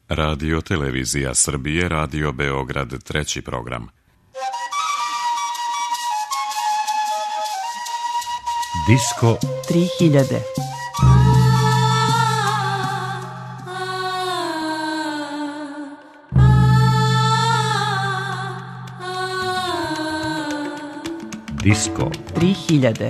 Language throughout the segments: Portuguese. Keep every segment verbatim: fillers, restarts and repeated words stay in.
Radio Televizija Srbije, Radio Beograd, treći program. Disko tri hiljade. Disko tri hiljade.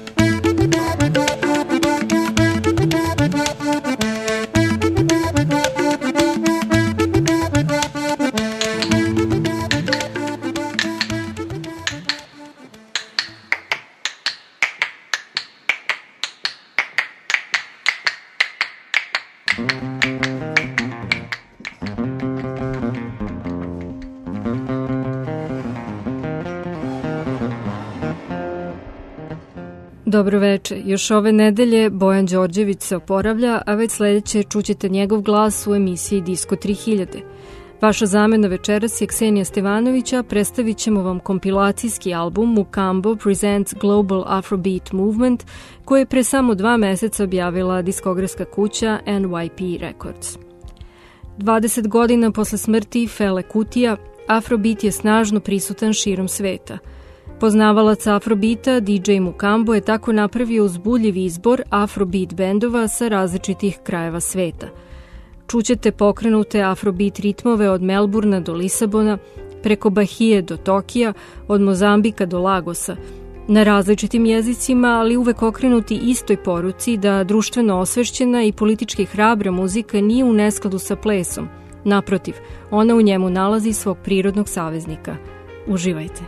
Dobro veče. Još ove nedelje Bojan Đorđević se oporavlja, a već sledeće čućete njegov glas u emisiji Disko tri hiljade. Vaša zamena večeras je Ksenija Stevanovića, predstavit ćemo vam kompilacijski album Mukambo Presents Global Afrobeat Movement, koji je pre samo dva meseca objavila diskografska kuća N Y P Records. dvadeset godina posle smrti Fele Kutija, Afrobeat je snažno prisutan širom sveta. Poznavalac Afrobeata D J Mukambo je tako napravio uzbudljiv izbor Afrobeat bendova sa različitih krajeva sveta. Čućete pokrenute Afrobeat ritmove od Melburna do Lisabona, preko Bahije do Tokija, od Mozambika do Lagosa, na različitim jezicima, ali uvek okrenuti istoj poruci da društveno osvešćena i politički hrabra muzika nije u neskladu sa plesom. Naprotiv, ona u njemu nalazi svog prirodnog saveznika. Uživajte.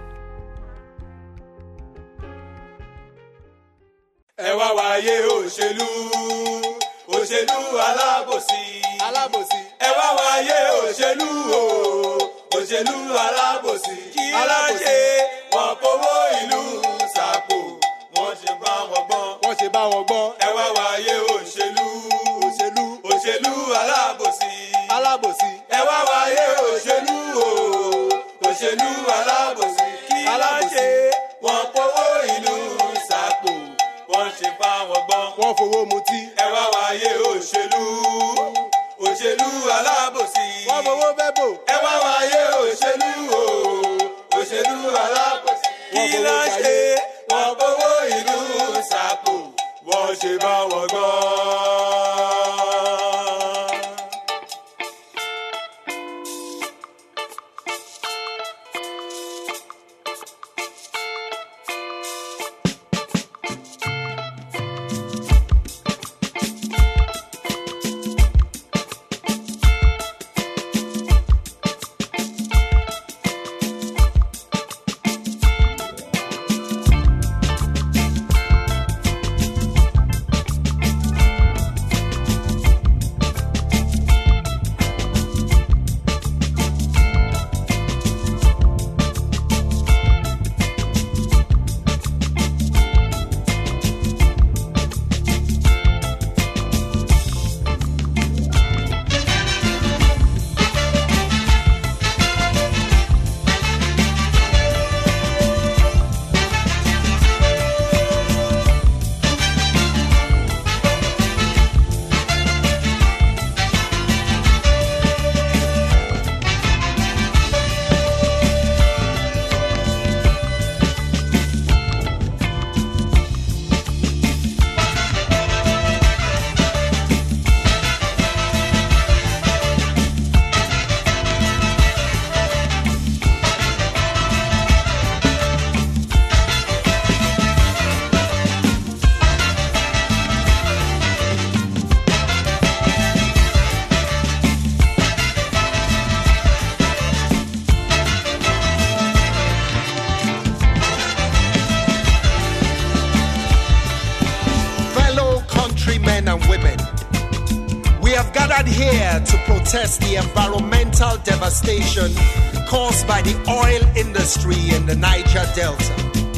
Ẹ wá wáyé òṣèlú, òṣèlú alábòsí, alábòsí. Ẹ wá wáyé òṣèlú o, òṣèlú alábòsí. Kí ló ṣe wọ́n kówó ìlú sàpò, wọ́n ṣe bá wọn gbọ́n, wọ́n ṣe bá wọn gbọ́n. Ẹ wá wáyé òṣèlú, òṣèlú, òṣèlú alábòsí, alábòsí. Ẹ wá wáyé òṣèlú o, òṣèlú alábòsí. Kí ló ṣe wọ́n kówó ìlú sàpò, wọ́n ṣe bá wọn gbọ́n, wọ́n fowó mutí. Ẹ wá wáyé òṣèlú, òṣèlú alábòsí. Wọ́n fowó bẹ́bò. Ẹ wá wáyé òṣèlú o, òṣèlú alábòsí. Kí ló ṣe wọ́n fowó ìlú sàpò, wọ́n ṣe bá wọn gbọ́n. Protest the environmental devastation caused by the oil industry in the Niger Delta.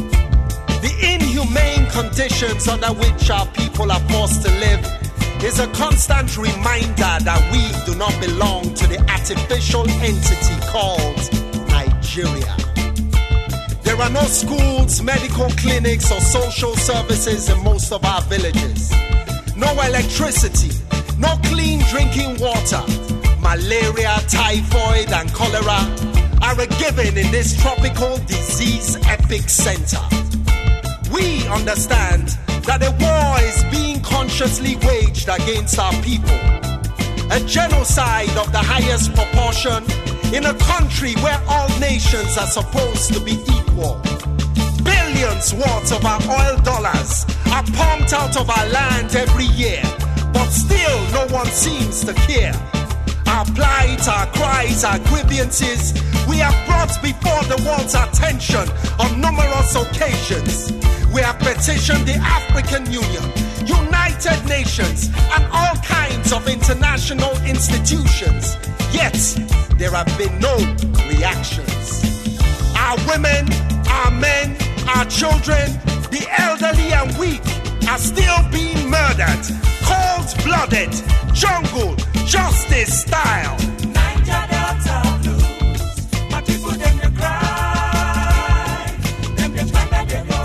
The inhumane conditions under which our people are forced to live is a constant reminder that we do not belong to the artificial entity called Nigeria. There are no schools, medical clinics, or social services in most of our villages. No electricity, no clean drinking water. malaria, typhoid, and cholera are a given in this tropical disease epicenter. We understand that a war is being consciously waged against our people. A genocide of the highest proportion in a country where all nations are supposed to be equal. Billions worth of our oil dollars are pumped out of our land every year, but still no one seems to care. Our plight, our cries, our grievances, we have brought before the world's attention on numerous occasions. We have petitioned the African Union, United Nations, and all kinds of international institutions. Yet, there have been no reactions. Our women, our men, our children, the elderly and weak are still being murdered, cold-blooded, jungle, justice style. Niger Delta blues, my people them they cry, them they cry they go.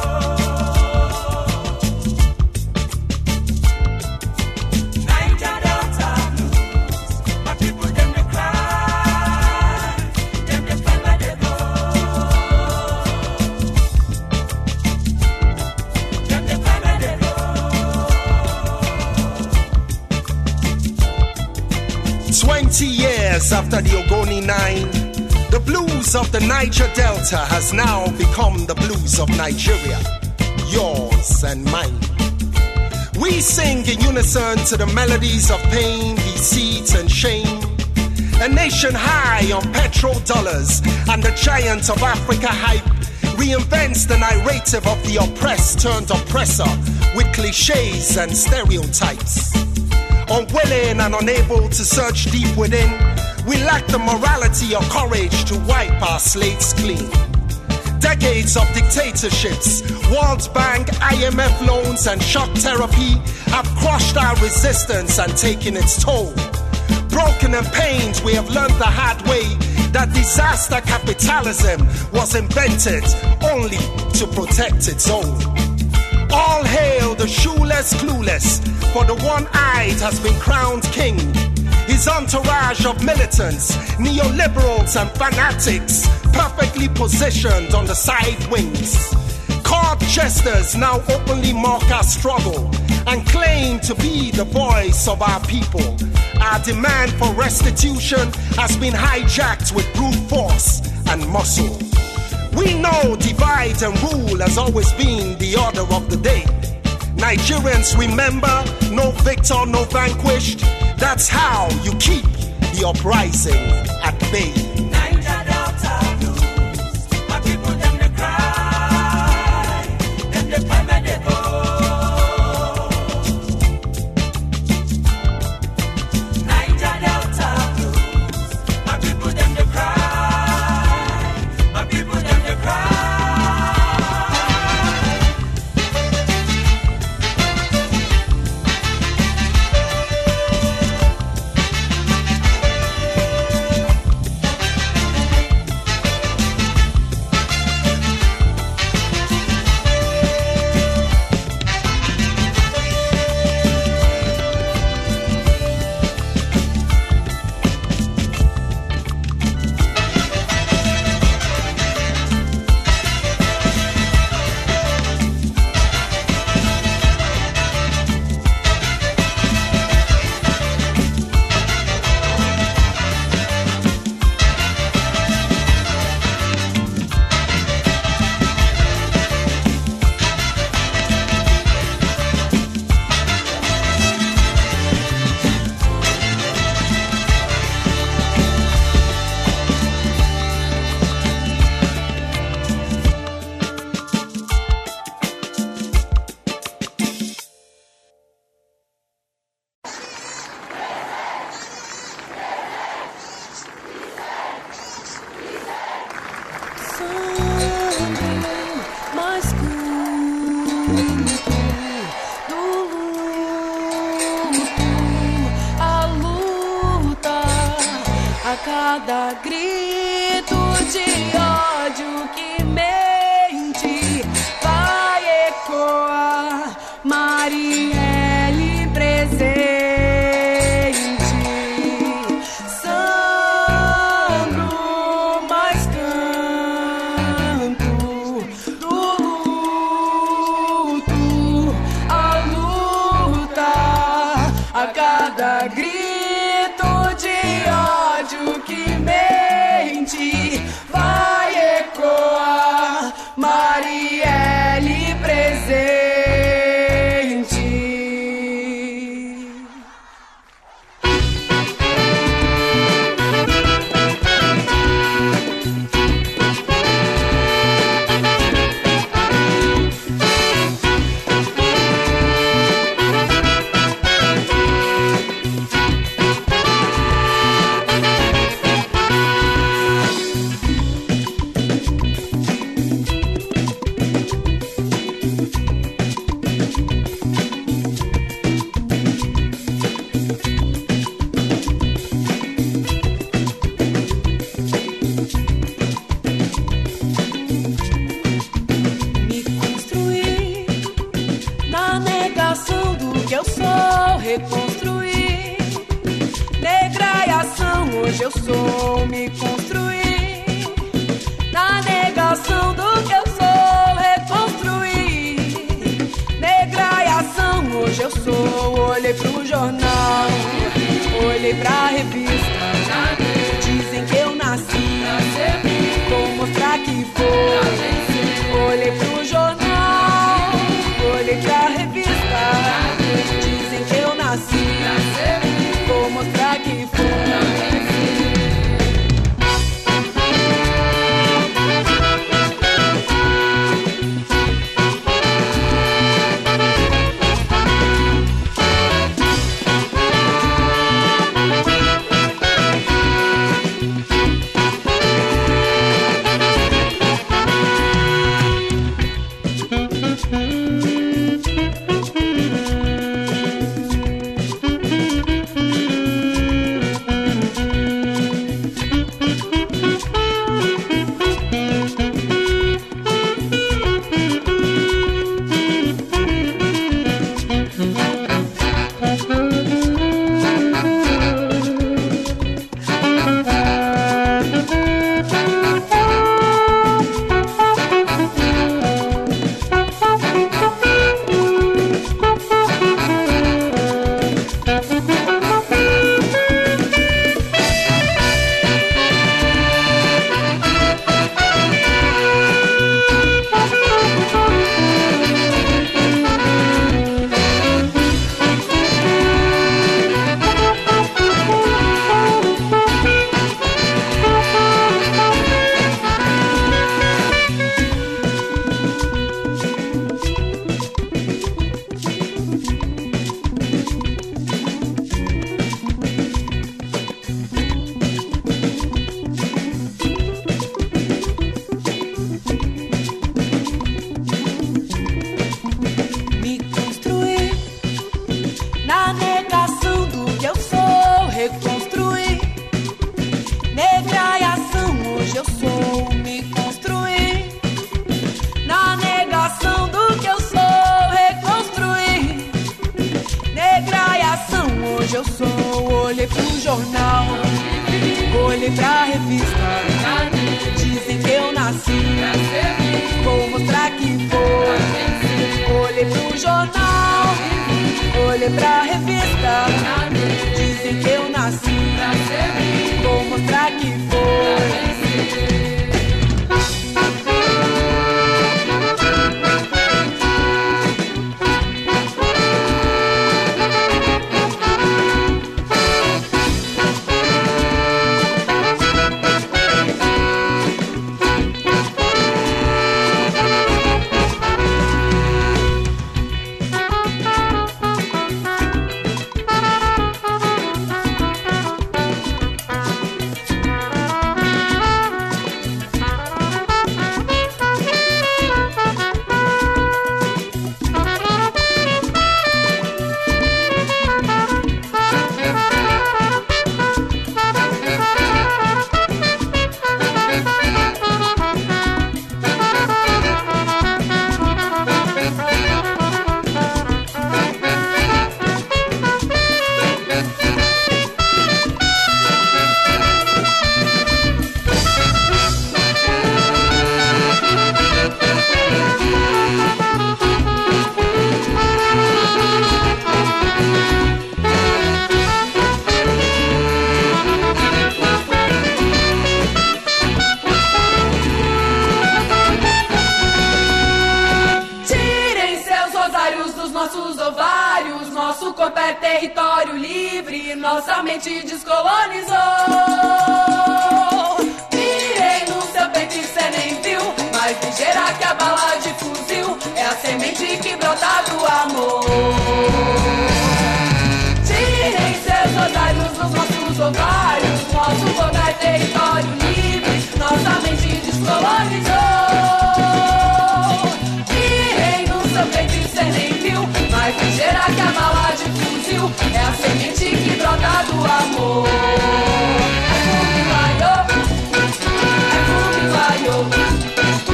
Niger Delta blues, my people them they cry, them they cry they go. Them they cry they go. Twenty years after the Ogoni Nine, the blues of the Niger Delta has now become the blues of Nigeria, yours and mine. We sing in unison to the melodies of pain, deceit, and shame. A nation high on petrodollars and the giant of Africa hype reinvents the narrative of the oppressed turned oppressor with cliches and stereotypes. Unwilling and unable to search deep within, we lack the morality or courage to wipe our slates clean. Decades of dictatorships, World Bank, I M F loans, and shock therapy have crushed our resistance and taken its toll. Broken and pained, we have learned the hard way that disaster capitalism was invented only to protect its own. All hail the shoeless clueless, for the one-eyed has been crowned king. His entourage of militants, neoliberals and fanatics, perfectly positioned on the side wings. Court jesters now openly mock our struggle and claim to be the voice of our people. Our demand for restitution has been hijacked with brute force and muscle. We know divide and rule has always been the order of the day. Nigerians remember, no victor, no vanquished. That's how you keep the uprising at bay. Niger Delta blues, my people them they cry, them they cry when they go. Niger Delta blues, my people them they cry, my people them they cry. Cada grito de ódio que mente vai ecoar, Marielle presente. São hoje eu sou, me construí. Na negação do que eu sou, reconstruí. Negra e ação, hoje eu sou. Olhei pro jornal, olhei pra revista. Dizem que eu nasci, vou mostrar que foi. Olhei pro jornal, olhei pra revista. Dizem que eu nasci, vou mostrar que foi.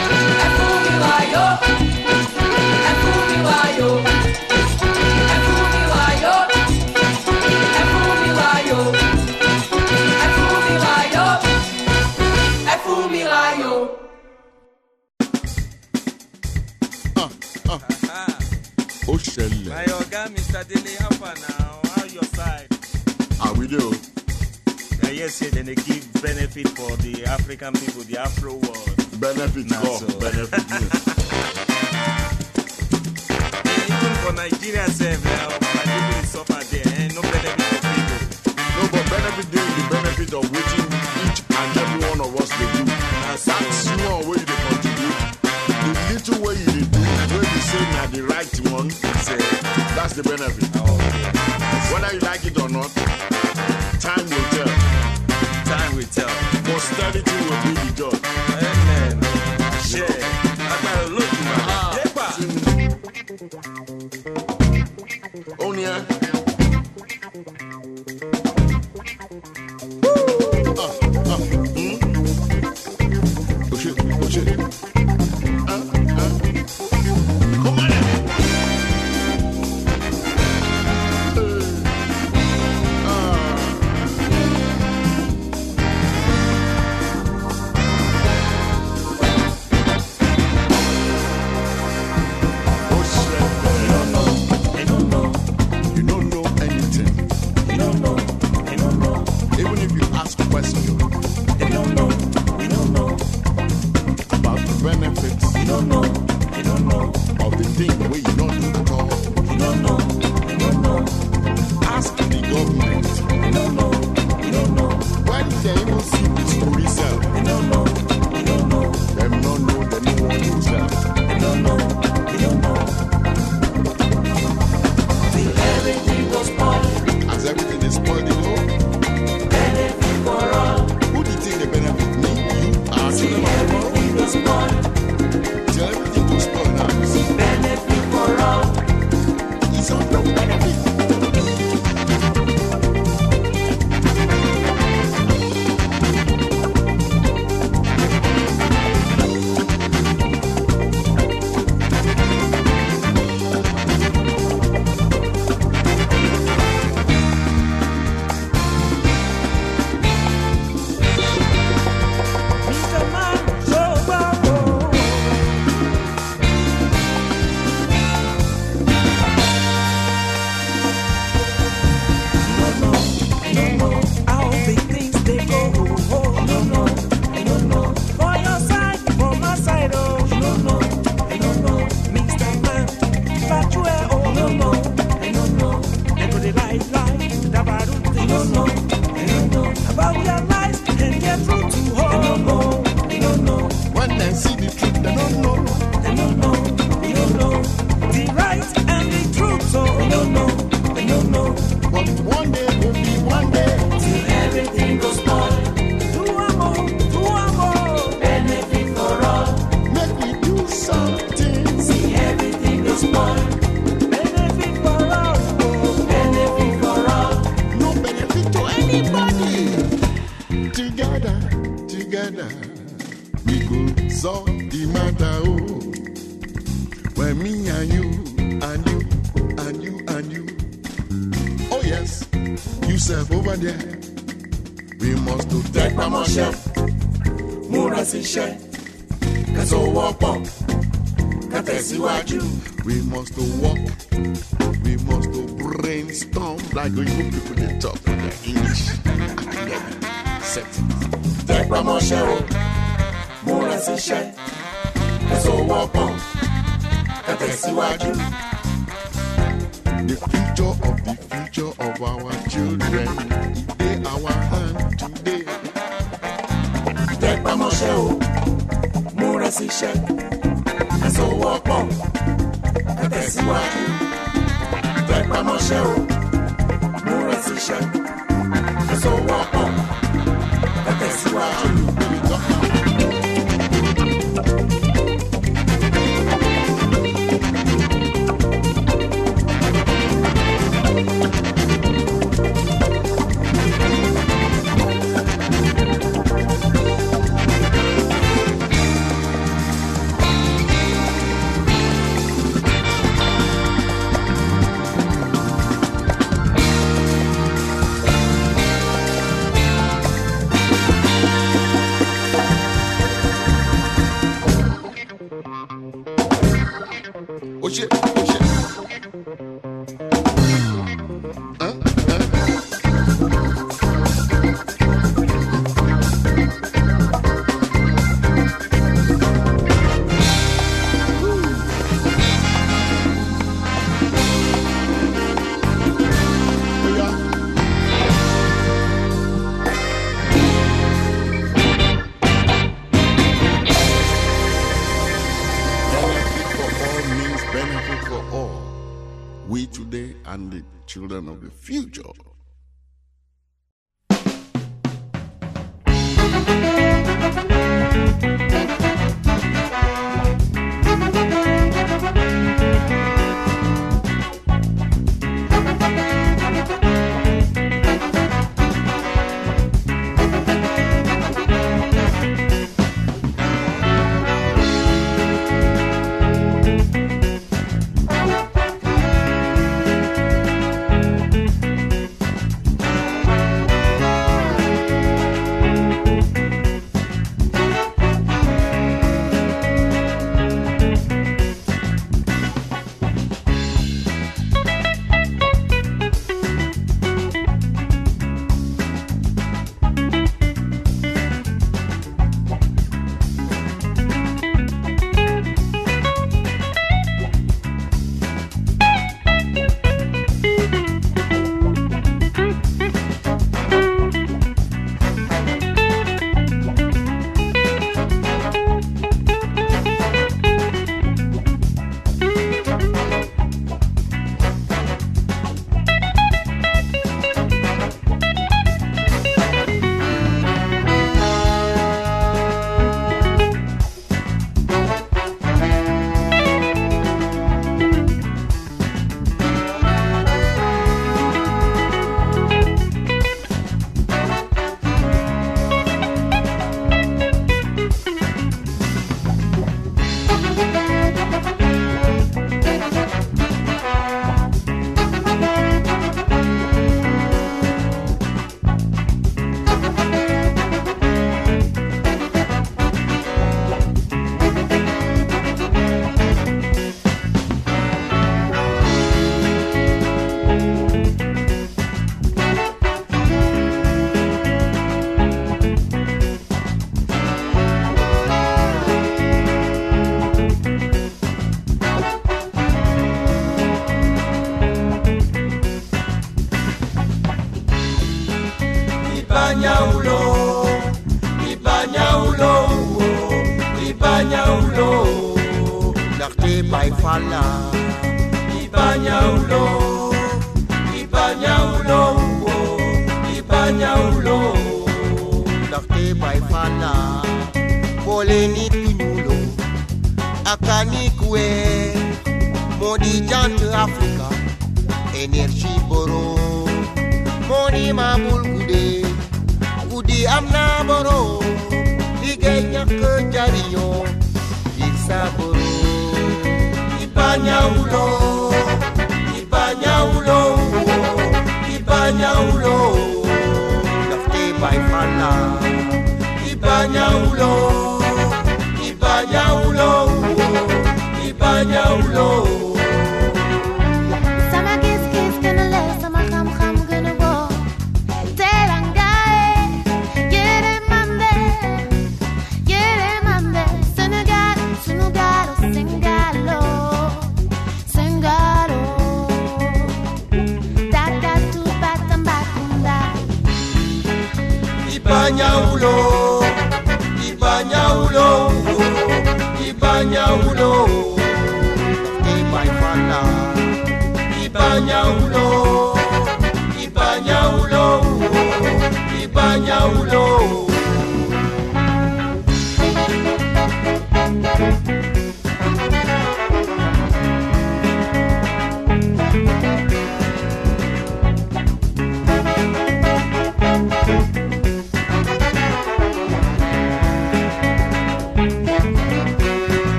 É hear say then they give benefit for the African people, the Afro world. Benefit, Nah, oh, so. benefit. Even for Nigeria, self, now, my people is suffer there, and no benefit for people. No, but benefit there is the benefit of waiting each and every one of us they do. That's That's small way they contribute. The little way you dey do, where you say na the right one, say, that's the benefit. Oh, okay. Whether you like it or not, time will tell. Time will tell. Posterity will be the judge. Amen. Share. I gotta look you Ah. Yepa. Onia. Ah, ah, hmm? Oh shit, oh shit. Ah, ah. Come on. Eh. Ah. Oh shit. You don't know. You don't know. You don't know anything. You don't know. You don't know. Even if you ask questions You don't know. You don't know. about the benefits You don't know. You don't know. of the thing where you don't do at all, You don't know. You don't know. ask the government. You don't know. You don't know. When they even see the story sell, You don't know. You don't know. them not know them no want to sell. You don't know. You don't know. Till everything was spoiled. As everything is spoiled, you know, Benefit for all. who do you think they benefit? Me, you, our Till children, everything was spoiled. till everything to spoil now. Benefit for all. It's all no benefit. Mister Man, so bravo. You don't know, you don't know how big things they go. You don't know, you don't know. For your side, for my side, oh. You don't know, you don't know. Mister Man, Fatue, oh. You don't know, you don't know. They go the lie, lie, about things. You don't know, you don't know. About their lies and get through to home. You don't know, you don't know. When they see the truth, they don't know. They don't know, you don't know. The right and the truth, so you don't know, you don't know. But one day will be one day. Till everything goes spoiled. Do amo, do amo. Benefit for all. Make we do something. See everything goes spoiled. Benefit for all. Benefit for all. No benefit to anybody. Together, together, we go solve the matter. Oh, when me and you, and you, and you, and you. Oh yes, you self over there. We must to take promotion. Múra síṣẹ́, ká so wọ́pọ̀, ká tẹ̀síwájú. We must to walk. We must to brainstorm like you people they talk with their English academic settings. Tẹ́ pamọ́ṣẹ́ o, múra síṣẹ́, ká so wọ́pọ̀, ká tẹ̀síwájú. The future of the future of our children is in our hand today. Tẹ́ pamọ́ṣẹ́ o, múra síṣẹ́, ká so wọ́pọ̀, ká tẹ̀síwájú. Tẹ́ pamọ́ṣẹ́ o, múra síṣẹ́, ká so wọ́pọ̀, ká tẹ̀síwájú. and the children of the future.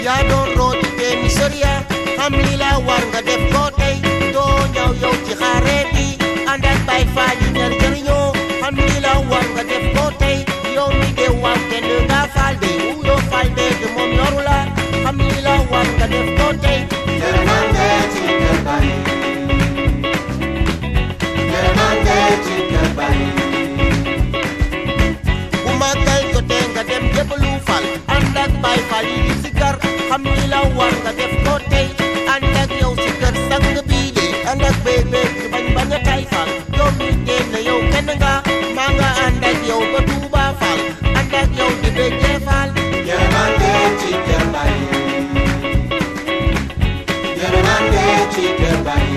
ya don roti te miseria hamlila warga def kote do nyaw yow ci xare bi andak bay faali ñer jëriño hamlila warga def kote yow mi de waw te nga falde yo falde de mom yorula hamlila warga def kote yermande ci kerbay yermande ci kerbay umagal ko te nga dem jeblu fal andak bay faali di sikar hamlila warga def kote andak yow sikar sang bi de andak bebe bañ bañ tay fal yow mi de na yow kenn nga manga andak yow ba tuba fal andak yow di beje fal yermande ci kerbay yermande ci kerbay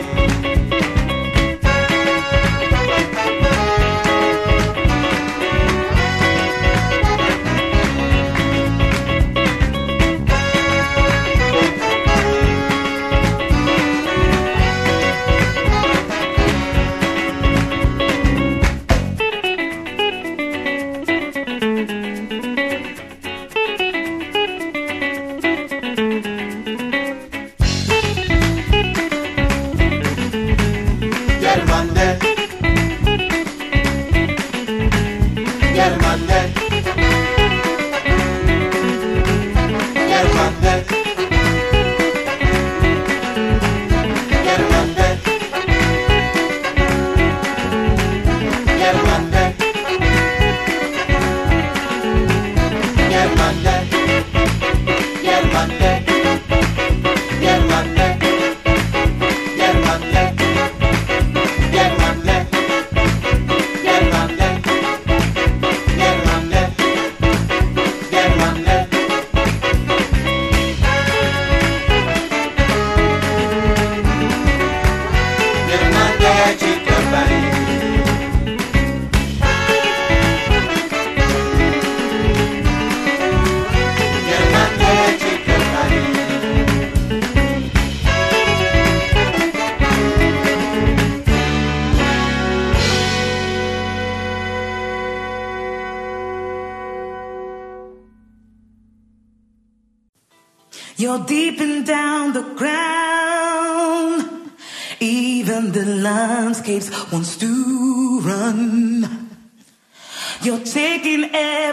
You're deeping down the ground. Even the landscapes wants to run. You're taking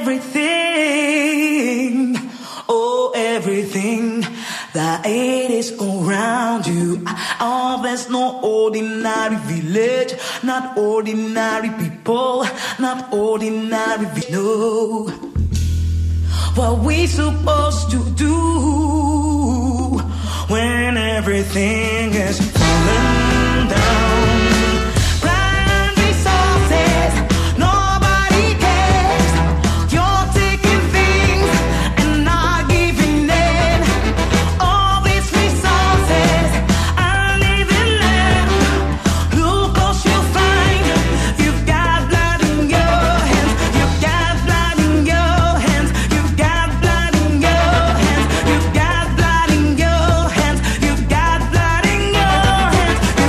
everything, oh everything that it is around you. Oh, there's no ordinary village, not ordinary people, not ordinary vi- no. What we supposed to do when everything is falling down? Grand resources, nobody cares. You're taking things and not giving in. All these resources, I live in them. Look what you'll find. You've got blood in your hands. You've got blood in your hands. You've got blood in your hands. You've got blood in your hands. You've got blood in your hands.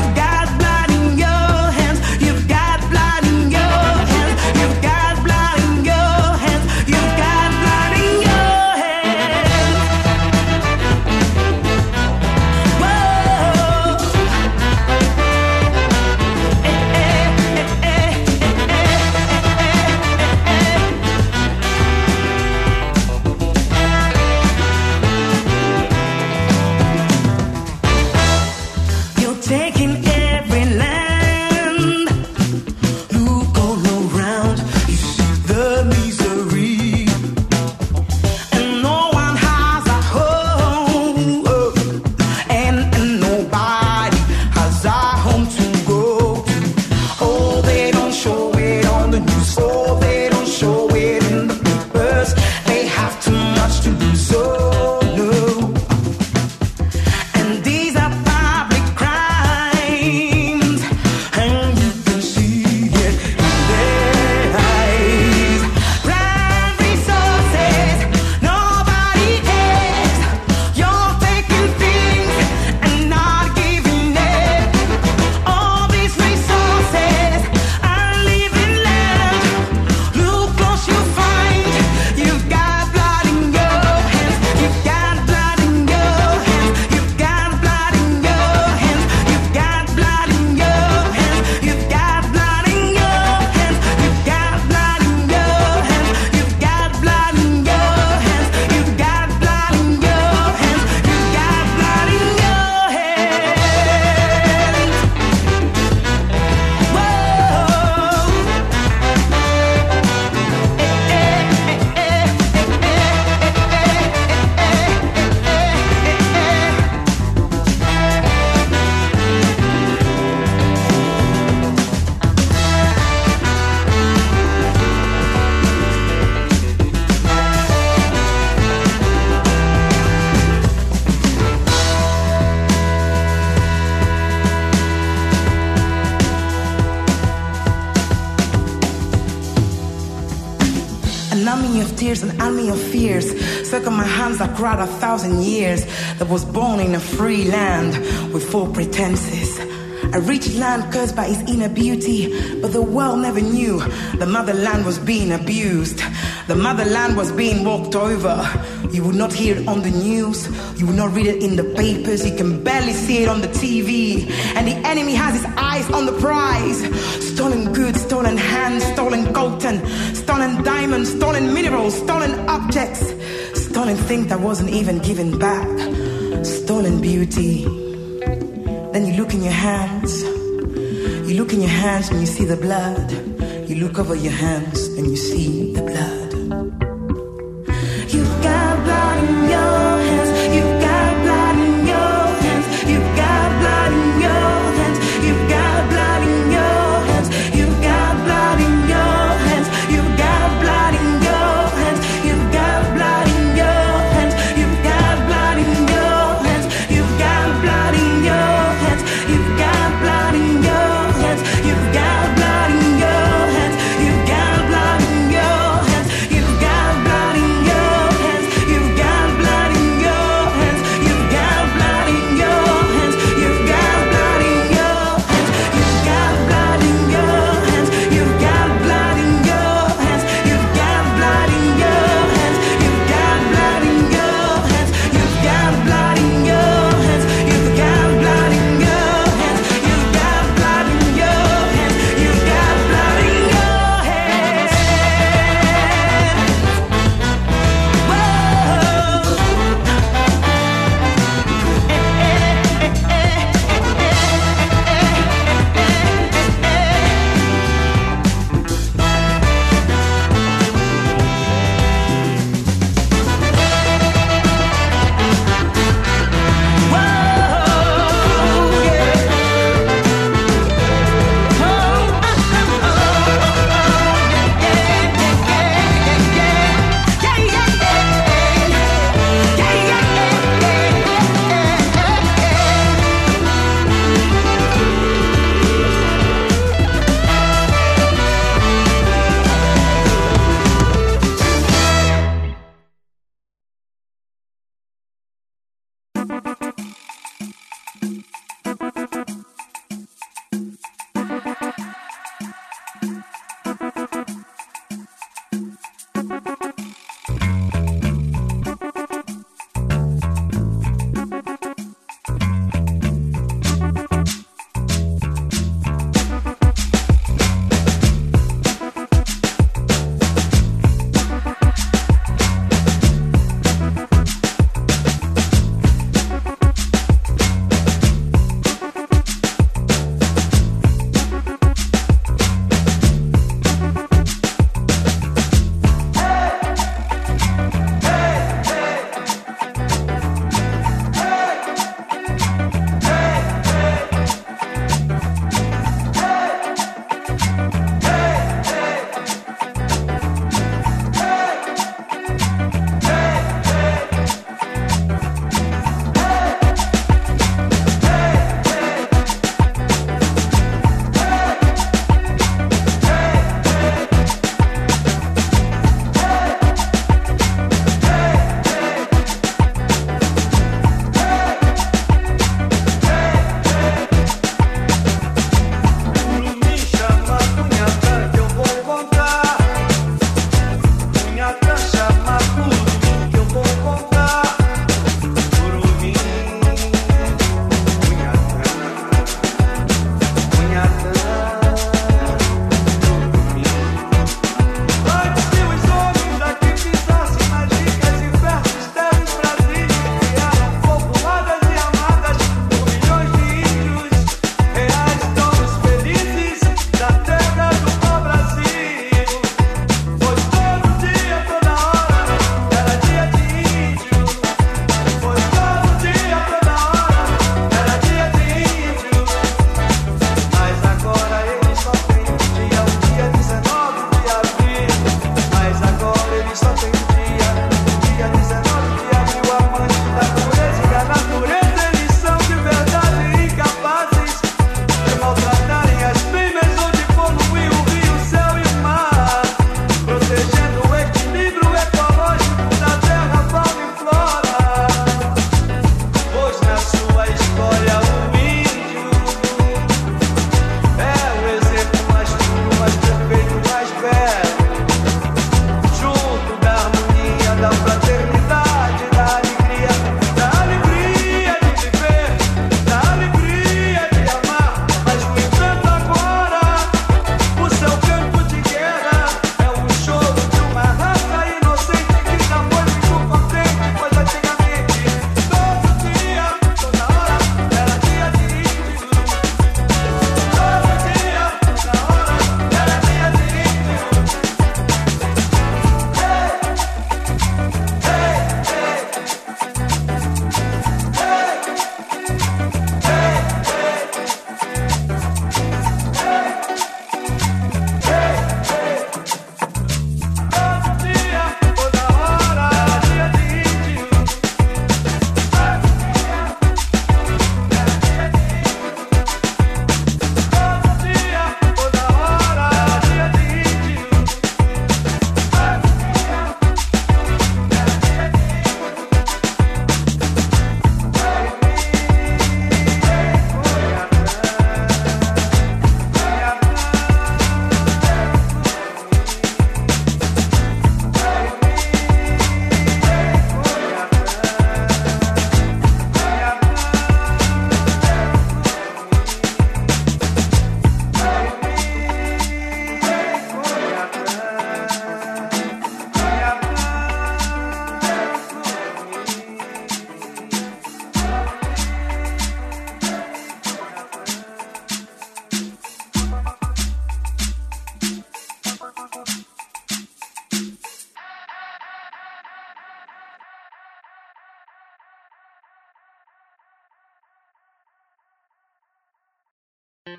of tears, an army of fears. Circle my hands, I cried a thousand years. That was born in a free land with full pretenses. A rich land cursed by its inner beauty, but the world never knew the motherland was being abused. The motherland was being walked over. You would not hear it on the news, you would not read it in the papers, you can barely see it on the T V. And the enemy has his eyes on the prize. Stolen goods, stolen hands, stolen coltan, stolen diamonds, stolen minerals, stolen objects, stolen things that wasn't even given back, stolen beauty. Then you look in your hands, you look in your hands and you see the blood. You look over your hands and you see the blood. You've got blood in your hands, you've got blood in your hands, you've got blood in your hands, you've got blood in your hands, you've got blood in your hands, you've got blood in your hands, you've got blood in your hands, you've got blood in your hands, you've got blood in your hands, you've got blood in your hands, you've got blood in your hands, you've got blood in your hands,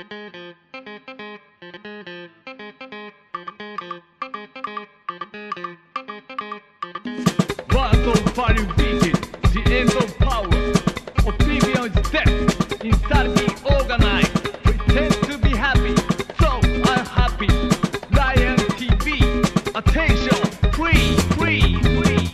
Words of value vision, the end of power. Oblivion is death, insanity organized. Pretend to be happy, so unhappy. Lion T V, attention, free, free, free.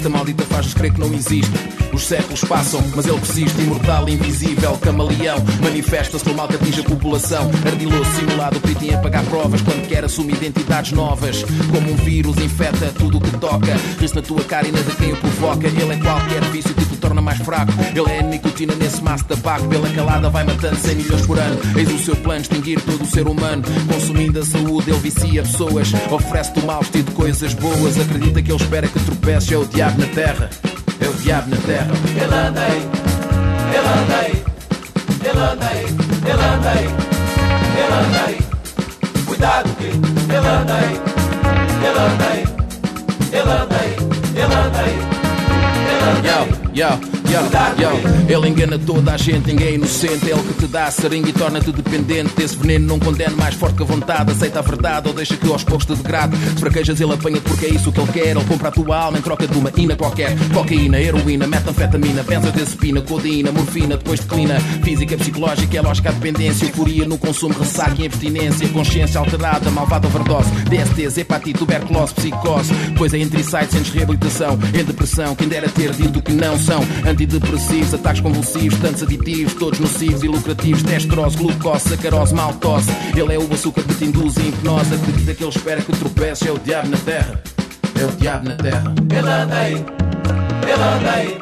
Esta maldita faz-nos crer que não existe. Os séculos passam, mas ele persiste. Imortal, invisível, camaleão. Manifesta-se no mal que atinge a população. Ardiloso, simulado, perito em apagar provas. Quando quer assume identidades novas. Como um vírus infecta tudo o que toca. Ri-se na tua cara e na de quem o provoca. Ele é qualquer vício que te torna mais fraco. Ele é a nicotina nesse maço de tabaco. Pela calada vai matando cem milhões por ano. Eis o seu plano, extinguir todo o ser humano. Consumindo a saúde, ele vicia pessoas. Oferece-te o mal vestido de coisas boas. Acredita que ele espera que tropeces. É o diabo na terra. É o diabo na terra. Ele anda aí, ele anda aí, ele anda aí, ele anda aí, ele anda aí. Cuidado que ele anda aí, ele anda aí, ele anda aí, ele anda aí, ele anda aí. Yo, yo, yo. Ele engana toda a gente, ninguém é inocente. É ele que te dá a seringa e torna-te dependente. Esse veneno não condena mais forte que a vontade. Aceita a verdade ou deixa que aos poucos te degrade. Se fraquejas ele apanha-te porque é isso que ele quer. Ele compra a tua alma em troca de uma ina qualquer. Cocaína, heroína, metanfetamina, benzodiazepina, codeína, morfina, depois declina. Física, psicológica, é lógica a dependência. Euforia no consumo, ressaca e abstinência. Consciência alterada, malvada overdose. D S Ts, hepatite, tuberculose, psicose. Pois é entre sites, sentes reabilitação. Em depressão, quem dera ter dito que não são antidepressivos, ataques convulsivos, tantos aditivos, todos nocivos e lucrativos, testrose, glucose, sacarose, maltose. Ele é o açúcar que te induz em hipnose. Acredita que ele espera que tropeces. É o diabo na terra. É o diabo na terra. Ele anda aí, ele anda aí,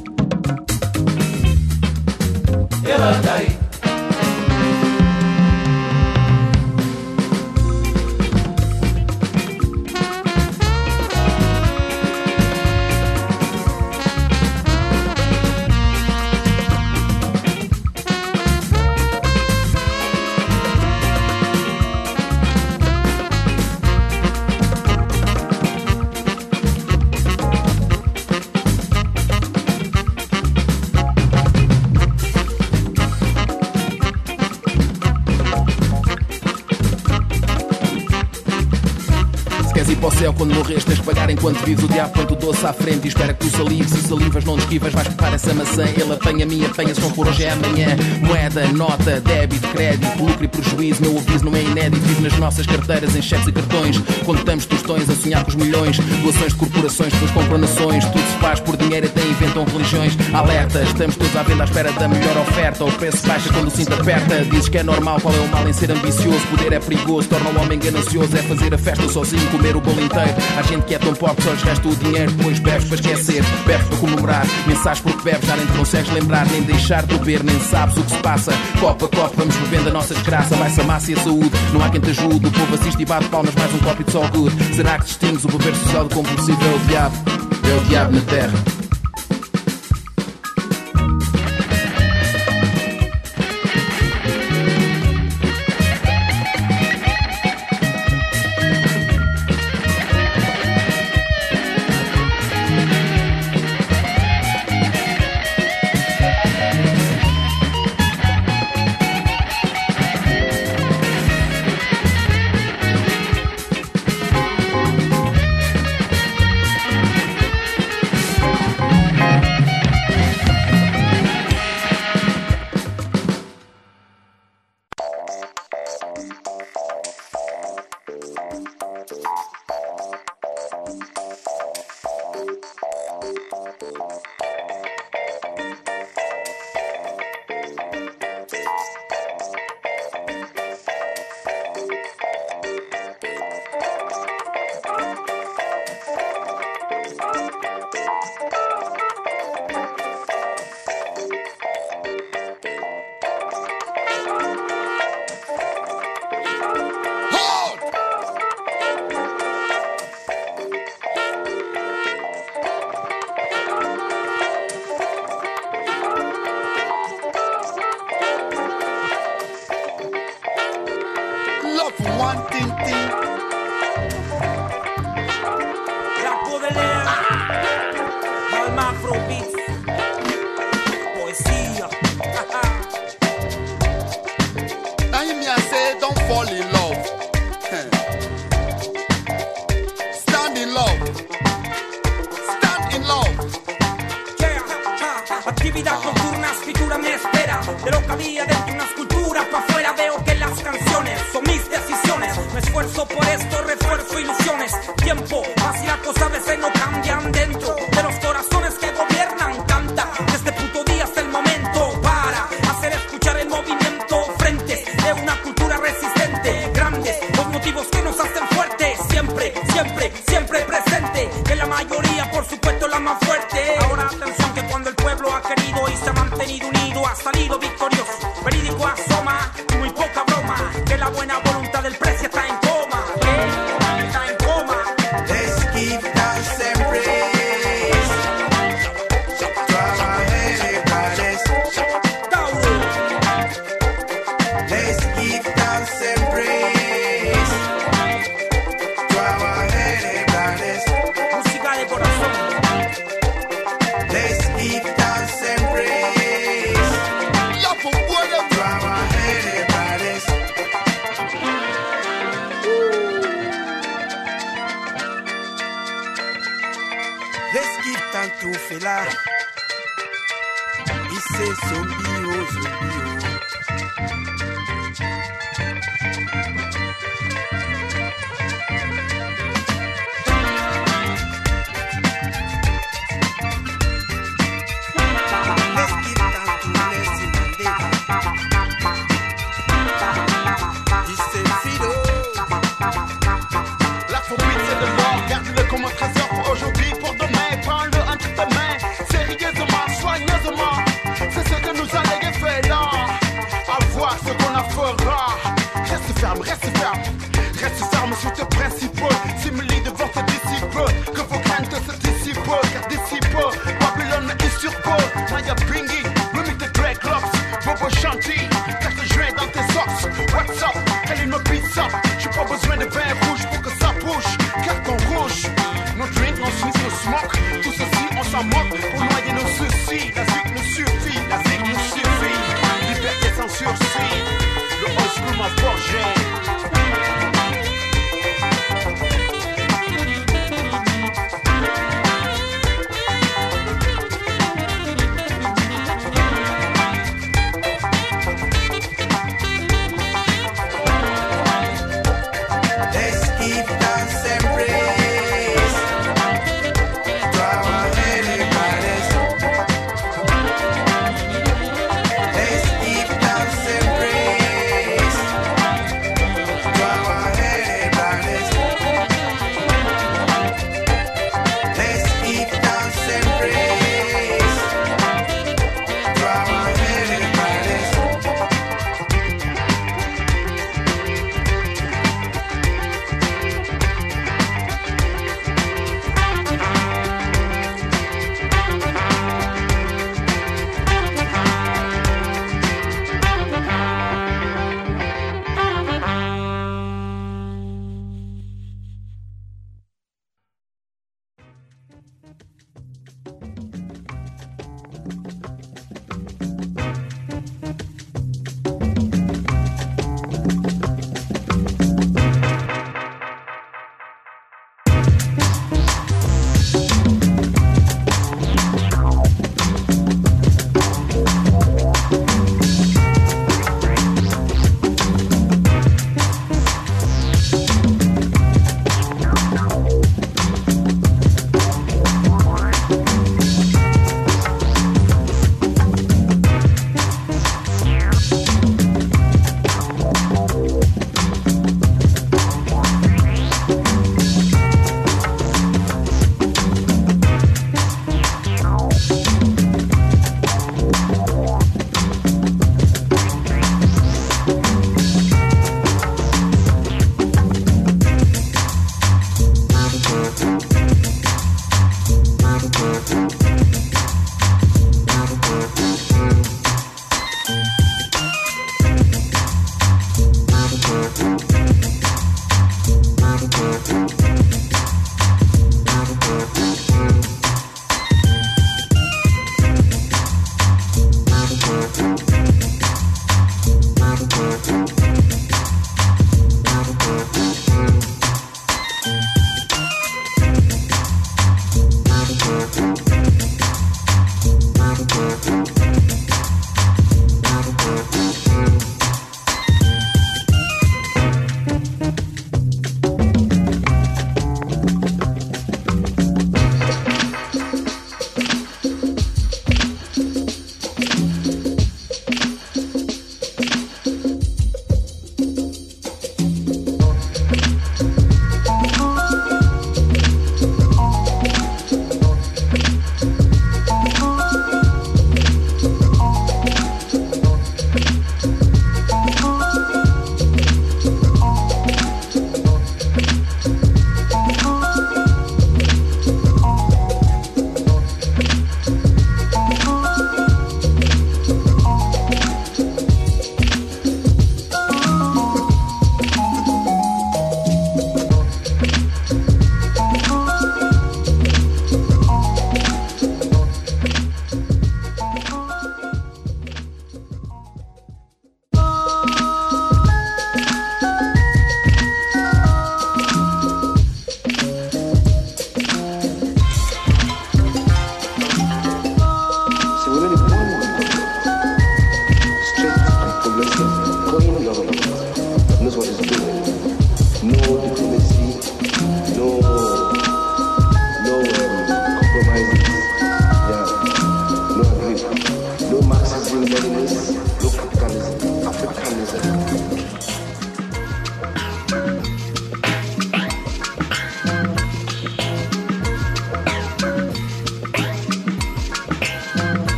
ele anda aí. Quando morres tens de pagar enquanto vives. O diabo põe-te o doce à frente e espera que tu salives. Se salivas não te esquivas, vais preparar essa maçã. Ele apanha-me e apanha, se não for hoje é amanhã. Moeda, nota, débito, crédito, lucro e prejuízo. Meu aviso não é inédito. Vive nas nossas carteiras em cheques e cartões. Contamos tostões a sonhar com os milhões. Doações de corporações, depois compram nações. Tudo se faz por dinheiro, até inventam religiões. Alerta, estamos todos à venda à espera da melhor oferta. O preço baixa quando o cinto aperta. Dizes que é normal, qual é o mal em ser ambicioso? Poder é perigoso, torna o homem ganancioso. É fazer a festa sozinho, comer o bolo inteiro. Há gente que é tão pobre que só lhes resta o dinheiro. Depois bebes para esquecer, bebes para comemorar. Mensagens porque bebes, já nem te consegues lembrar. Nem deixar de beber, nem sabes o que se passa. Copo a copo, vamos bebendo a nossa desgraça. Vai-se a massa e a saúde, não há quem te ajude. O povo assiste e bate palmas, mais um copo e it's all good. Será que distingues o beber social do compulsivo? É o diabo, é o diabo na terra. Por esto refuerzo ilusiones. Tiempo, así las cosas a veces no cambian dentro de los venido unido, ha salido victorioso. Verídico asoma, muy poca broma, que la buena voluntad del precio está en coma. ¿Qué? Está en coma. Let's give thanks and praise to our Heavenly Goddess. Let's give thanks and praise to our Heavenly Goddess. Música de corazón. Let's give thanks and praise to our Heavenly Goddess. Let's give thanks to Fela. He says zombie oh zombie oh. Let's give thanks to Nelson Mandela. He said Fido. La phobie c'est de l'or, garde-le comme un trésor pour aujourd'hui, pour demain, prends-le entre tes mains, sérieusement, soigneusement, c'est ce que nous a légué fait là, à voir ce qu'on en fera, reste ferme, reste ferme, reste ferme sur tes principaux, simili devant tes disciples, que vos craintes se dissipent, car d'ici peu, Babylone est sur peau, Maya Bingy, remix de Greg Locks, Bobo Shanti, quatre juin dans tes socks, what's up, quelle est nos pizza, j'ai pas besoin de vin rouge pour que ça bouge, carton rouge, no drink, no smoke, no smoke, tout ceci on s'en moque, pour noyer nos soucis, la zik nous suffit, la zik nous suffit, liberté sans sursis, le old school m'a forgé.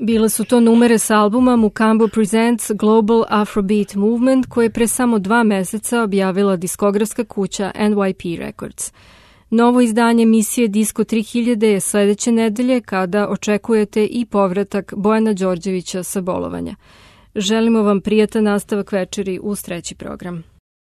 Bile su to numere s albuma Mukambo Presents Global Afrobeat Movement koje je pre samo dva meseca objavila diskografska kuća N Y P Records. Novo izdanje emisije Disko tri hiljade je sledeće nedelje kada očekujete i povratak Bojana Đorđevića sa bolovanja. Želimo vam prijatan nastavak večeri uz treći program.